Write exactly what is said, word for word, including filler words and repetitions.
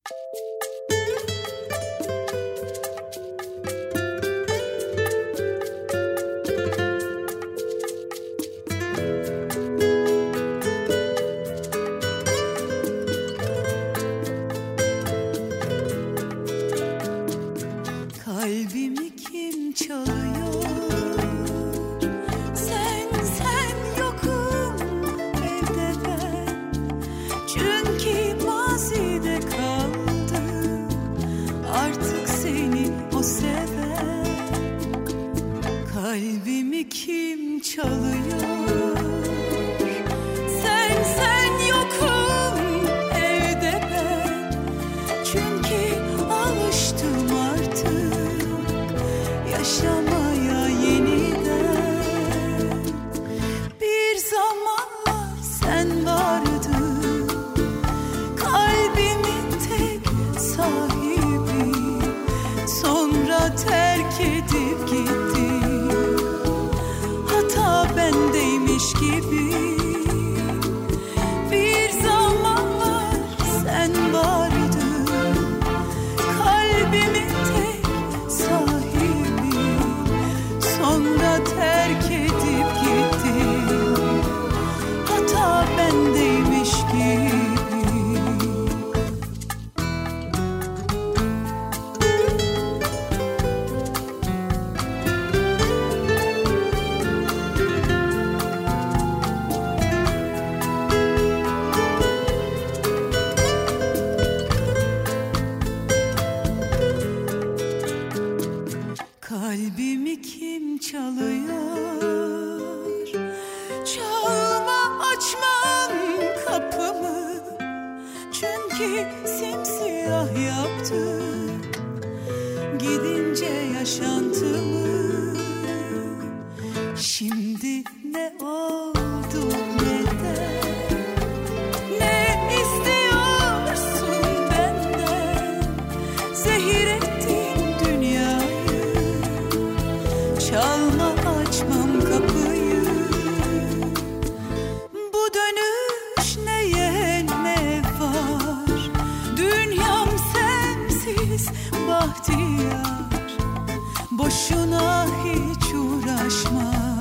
Kalbimi kim çalıyor? Sen, sen yokum evde ben. Çünkü mazide kaldım. Artık seni o sever. Kalbimi kim çalıyor? Sen, sen yokum evde ben. Çünkü alıştım artık yaşamaya yeniden. Bir zamanlar sen vardın, kalbimin tek sahibi. Sonra terk edip gittin, hata bendeymiş gibi. Bir zamanlar sen vardın, kalbimin tek sahibi. Sonra terk edip gittin, hata bendeymiş gibi. Kalbimi kim çalıyor? Çalma, açmam kapımı. Çünkü simsiyah yaptın gidince yaşantımı. Şimdi ne oldu neden? Ne istiyorsun benden? Zehir ettin dünyayı. Çalma, açmam kapıyı. Bu dönüş neye ne var? Dünyam sensiz bahtiyar. Boşuna hiç uğraşma.